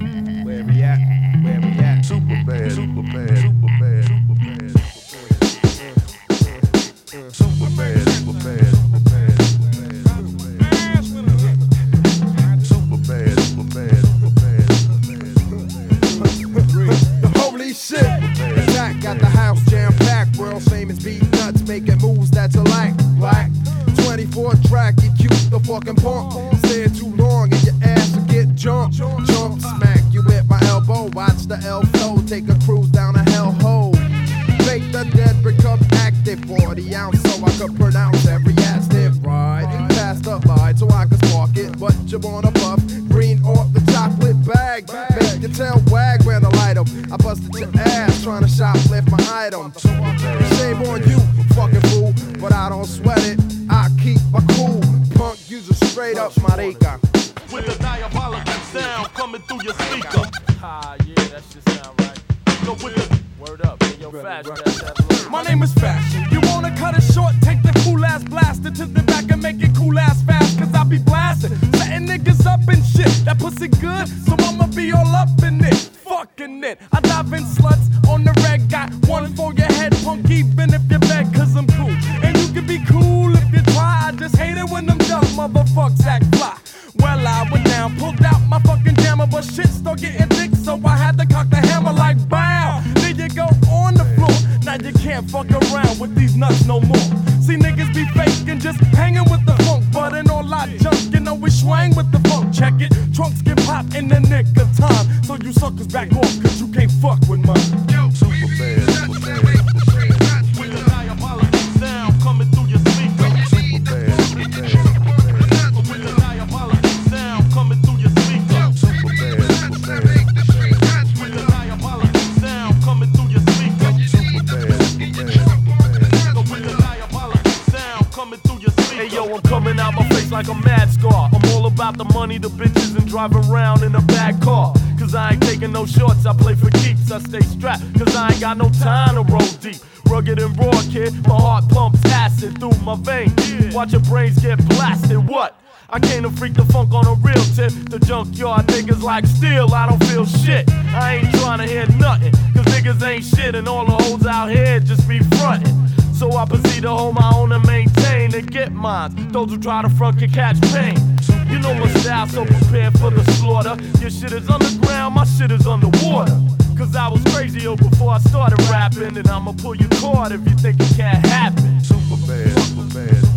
Where we at? Where we at? Super bad, super bad, super bad, super bad, super bad, super bad, super bad, super bad, super bad, Holy shit! Jack got the house jam packed. World famous beat nuts making moves that you like. 24 track, you cute the fucking punk. Stay too long and your ass will get jumped. Jump, smack you with my elbow. Watch the L flow, take a cruise down a hell hole. Make the dead become active. 40 ounce so I could pronounce every adjective right. Pass the light so I can spark it, but you wanna puff green off the chocolate bag. Make your tail wag when I light 'em. I busted your ass trying to shoplift my item. Shame on you, fucking fool, but I don't sweat it. I keep my cool. Punk, use a straight up marica. With a diabolical sound coming through your speaker. Ah, yeah, that shit sound right. Go with the Word up, hey, yo, fast. My name is Fashion. You wanna cut it short? Take the cool ass blaster to the back and make it cool ass fast. Cause I be blasting, setting niggas up and shit. That pussy good, so I'ma be all up in it. Fucking it. I dive in sluts on the red. Got one for your head, punk, even if you're bad, cause I'm cool. And you can be cool if you try. I just hate it when them dumb motherfuckers act fly. Well, I went down, pulled out my fucking jammer, but shit started getting thick, so I had to cock the hammer like bow. Then you go on the floor. Now you can't fuck around with these nuts no more. See niggas be faking, just hanging with the funk, but in all our junk, you know we swang with the funk. Check it, trunks get popped in the nick of time, so you suckers back off, cause you can't fuck with mine. super bad, super bad, super bad. with the diabolical sound coming through your speaker. Super bad, super bad, super bad. With the diabolical sound coming through your speaker. Super bad, super bad, super bad. With the diabolical sound coming through your speaker. Super bad, super bad, super bad. With the diabolical sound coming through your speaker. Hey yo, I'm coming out my face like a mad scar. I'm all about the money, the bitches, and driving around in a bad car. Cause I ain't taking no shorts, I play for keeps. I stay strapped, cause I ain't got no time to roll deep. Rugged and raw, kid, my heart pumps acid through my veins. Watch your brains get blasted, what? I came to freak the funk on a real tip. The junkyard niggas like steel, I don't feel shit. I ain't trying to hear nothing, cause niggas ain't shit and all the hoes out here just be frontin'. So I proceed to hold my own and maintain and get mine. Those who try to front can catch pain. You know my style, so prepare for the slaughter. Your shit is underground, my shit is underwater. Cause I was crazy before I started rapping, and I'ma pull your cord if you think it can't happen. Super bad, super bad.